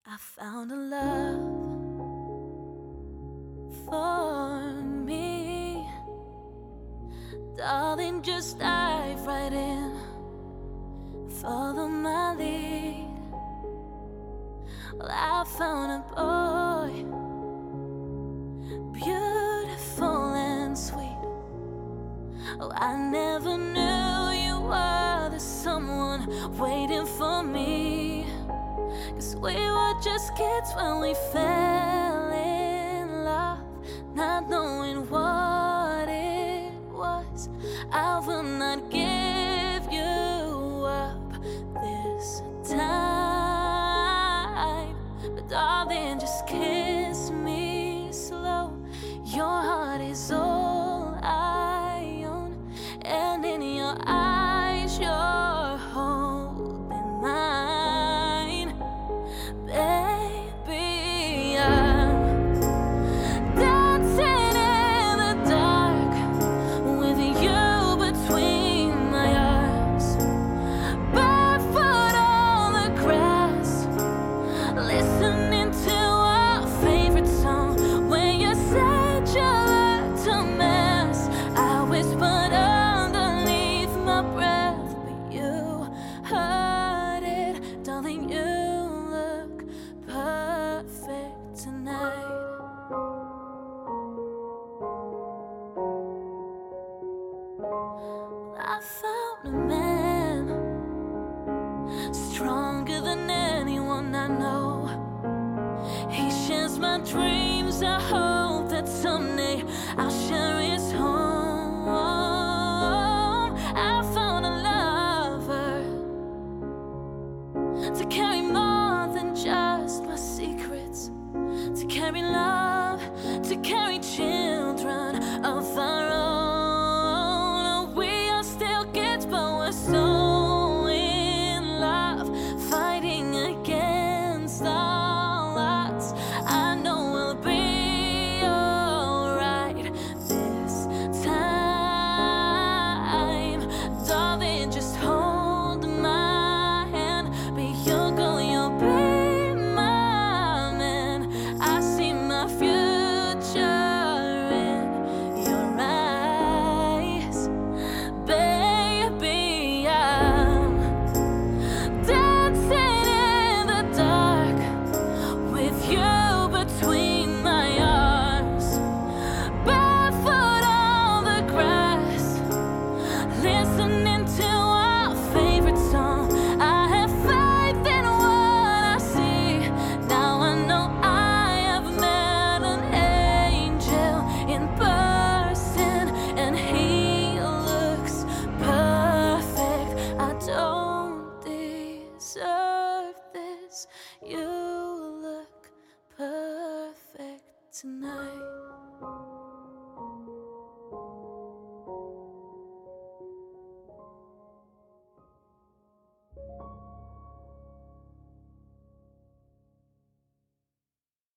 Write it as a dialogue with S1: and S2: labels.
S1: I found a love for me. Darling, just dive right in, follow my lead. Well, I found a boy, beautiful and sweet. Oh, I never knew you were the someone waiting for me. 'Cause we were just kids when we fell in love, not knowing what it was. I will not give you up this time, but darling, just kiss me slow. Your heart is all I own, and in your eyes you're holding mine. Baby, I'm dancing in the dark with you between my arms, barefoot on the grass, listening to our favorite song. When you said you looked a mess, I whispered underneath my breath, but you heard it. Darling, you look perfect tonight. I found a man stronger than anyone I know. He shares my dreams. I hope that someday I'll share his home. I found a lover to carry more than just my secrets, to carry love, to carry children of our own. We are still kids, but we're so in love, fighting against all odds. I know we'll be alright this time. Darling, just hold my hand. Be your girl, you'll be my man. I see my future in your eyes. Baby, I'm dancing in the dark with you between my arms, barefoot on the grass, listening to our favorite song. I have faith in what I see. Now I know I have met an angel in person, and he looks perfect. I don't deserve this. You look perfect tonight.